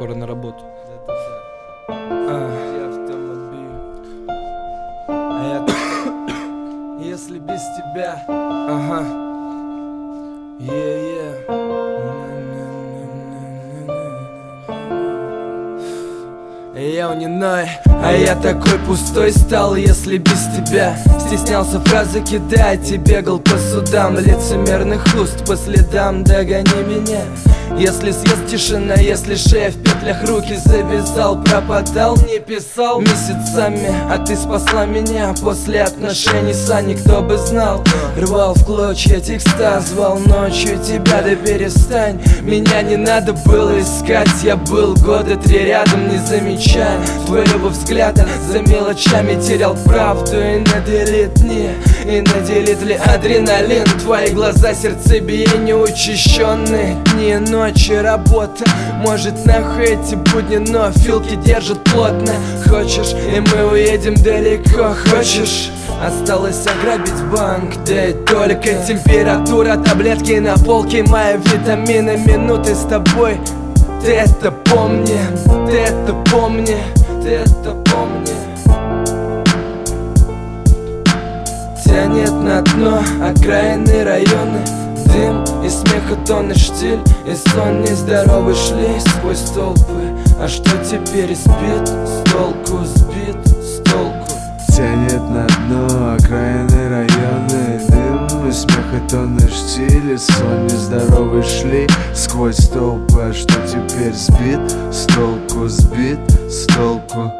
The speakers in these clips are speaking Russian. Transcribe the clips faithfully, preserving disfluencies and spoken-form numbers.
скоро на работу. Если без тебя, ага, yeah, yeah. Я униной, а я такой пустой стал, если без тебя. Стеснялся фразы кидать и бегал по судам лицемерных уст по следам. Догони меня. Если съест тишина, если шея в петлях, руки завязал, пропадал, не писал месяцами, а ты спасла меня после отношений с Аней, кто бы знал. Рвал в клочья текста, звал ночью тебя, да перестань. Меня не надо было искать, я был года три рядом, не замечая твоего взгляда. За мелочами терял правду и на делит дни, и на делит ли адреналин. Твои глаза, сердцебиение учащенные дни, ночи, работа. Может нахуй эти будни, но филки держат плотно. Хочешь, и мы уедем далеко, хочешь? Осталось ограбить банк, да и только температура, таблетки на полке, мои витамины, минуты с тобой. Ты это помни, ты это помни, ты это помни. Тянет на дно окраины районы, дым и смех, и тонны штиль, и сон нездоровый шли сквозь толпы. А что теперь спит, с толку сбит, с толку. Тянет на дно окраины районы, дым и смех, и тонны штиль, и сон нездоровый шли сквозь толпы. А что теперь сбит, с толку сбит, с толку.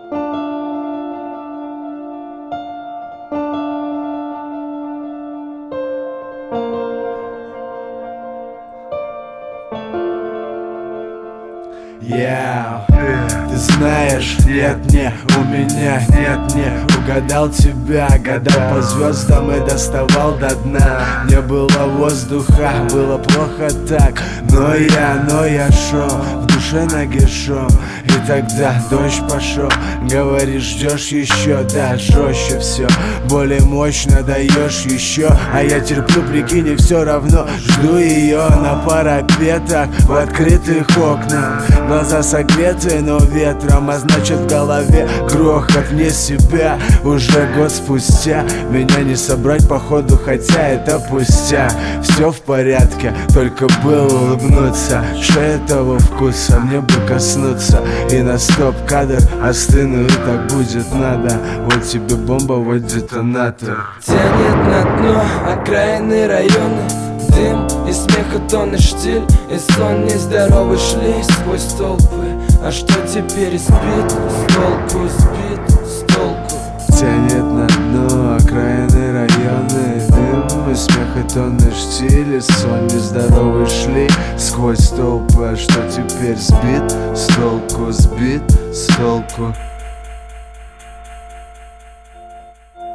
Yeah. Ты знаешь, нет, не, у меня нет, не угадал тебя. Гадал по звездам и доставал до дна. Не было воздуха, было плохо так. Но я, но я шел, в душе нагишом. И тогда дождь пошел. Говоришь, ждешь еще, да, жестче все. Более мощно даешь еще. А я терплю, прикинь, и все равно жду ее на парапетах, в открытых окнах. Глаза согреты, но ветром, а значит в голове грохот вне себя. Уже год спустя меня не собрать походу, хотя это пустяк. Все в порядке, только было улыбнуться. Что этого вкуса мне бы коснуться. И на стоп-кадр остыну, и так будет надо. Вот тебе бомба, вот детонатор. Тянет на дно окраины районы, дым и смех, и тонны штиль, и сон нездоровый шли сквозь толпы. А что теперь спит, с толку сбит, с толку. Тянет на дно окраины районы, дым и смех, и тонны штиль, и сон нездоровый шли сквозь толпы. А что теперь сбит, с толку сбит, с толку.